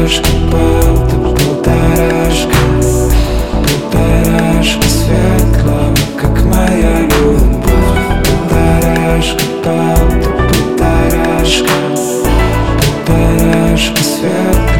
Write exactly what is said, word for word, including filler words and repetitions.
полторашка, правда, полторашка. Полторашка светлого, как моя любовь. Полторашка, правда, полторашка. Полторашка светлого.